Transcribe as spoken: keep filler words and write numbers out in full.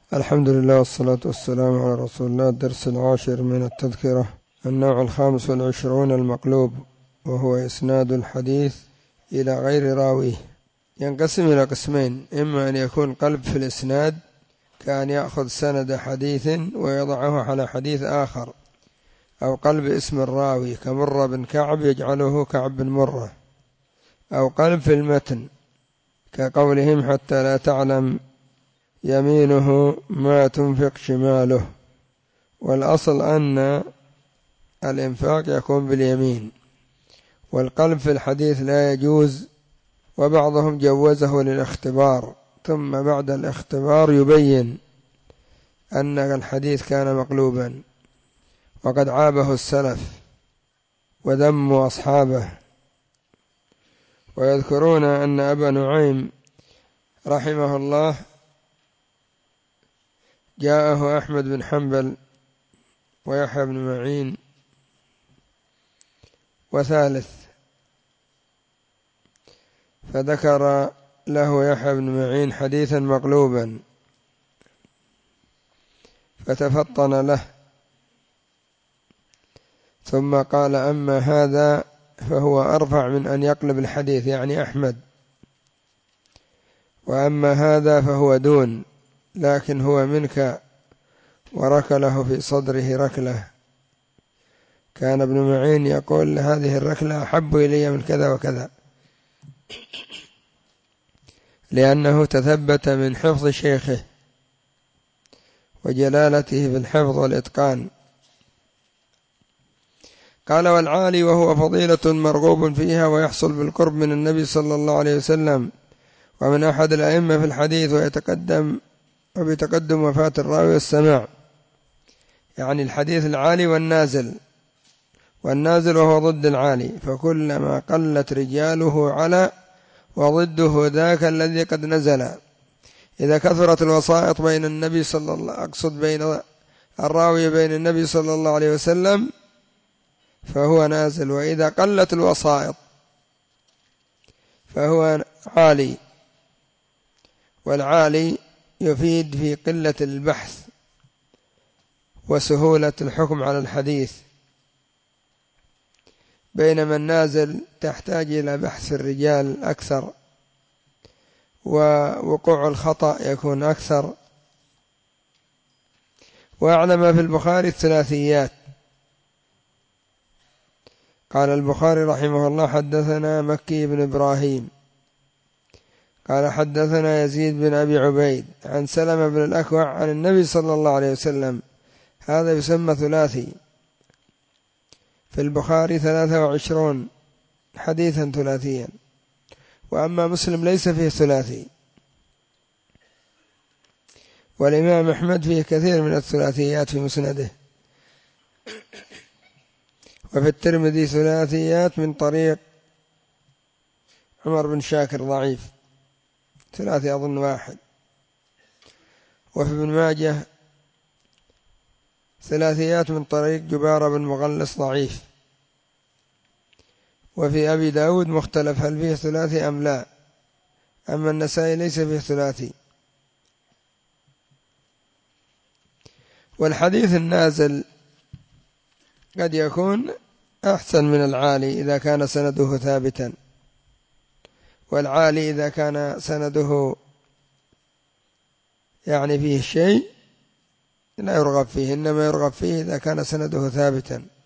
الحمد لله والصلاة والسلام على رسول الله. الدرس العاشر من التذكرة، النوع الخامس والعشرون المقلوب، وهو إسناد الحديث إلى غير راويه. ينقسم إلى قسمين: إما أن يكون قلب في الإسناد كأن يأخذ سند حديث ويضعه على حديث آخر، أو قلب اسم الراوي كمرة بن كعب يجعله كعب بن مرة، أو قلب في المتن كقولهم حتى لا تعلم يمينه ما تنفق شماله. والأصل أن الإنفاق يكون باليمين، والقلب في الحديث لا يجوز، وبعضهم جوزه للاختبار، ثم بعد الاختبار يبين أن الحديث كان مقلوبا، وقد عابه السلف وذموا أصحابه. ويذكرون أن أبا نعيم رحمه الله جاءه أحمد بن حنبل ويحيى بن معين وثالث، فذكر له يحيى بن معين حديثا مقلوبا فتفطن له، ثم قال: أما هذا فهو أرفع من أن يقلب الحديث، يعني أحمد، وأما هذا فهو دون، لكن هو منك. وركله في صدره ركلة. كان ابن معين يقول: هذه الركلة أحب إلي من كذا وكذا، لأنه تثبت من حفظ شيخه وجلالته في الحفظ والإتقان. قال: والعالي وهو فضيلة مرغوب فيها ويحصل بالقرب من النبي صلى الله عليه وسلم ومن أحد الأئمة في الحديث، ويتقدم وبتقدم وفاة الراوي والسماع، يعني الحديث العالي والنازل، والنازل وهو ضد العالي، فكلما قلت رجاله على، وضده ذاك الذي قد نزل. إذا كثرت الوسائط بين النبي صلى الله أقصد بين الراوي بين النبي صلى الله عليه وسلم فهو نازل، وإذا قلت الوسائط فهو عالي. والعالي يفيد في قلة البحث وسهولة الحكم على الحديث، بينما النازل تحتاج إلى بحث الرجال أكثر، ووقوع الخطأ يكون أكثر. وأعلم في البخاري الثلاثيات. قال البخاري رحمه الله: حدثنا مكي بن إبراهيم قال حدثنا يزيد بن أبي عبيد عن سلمة بن الأكوع عن النبي صلى الله عليه وسلم. هذا يسمى ثلاثي. في البخاري ثلاثة وعشرون حديثا ثلاثيا، وأما مسلم ليس فيه ثلاثي. والإمام أحمد فيه كثير من الثلاثيات في مسنده. وفي الترمذي ثلاثيات من طريق عمر بن شاكر ضعيف، ثلاثي أظن واحد. وفي ابن ماجه ثلاثيات من طريق جبارة بن مغلس ضعيف. وفي أبي داود مختلف هل فيه ثلاثي أم لا. أما النسائي ليس فيه ثلاثي. والحديث النازل قد يكون أحسن من العالي إذا كان سنده ثابتا، والعالي إذا كان سنده يعني فيه شيء لا يرغب فيه، إنما يرغب فيه إذا كان سنده ثابتا.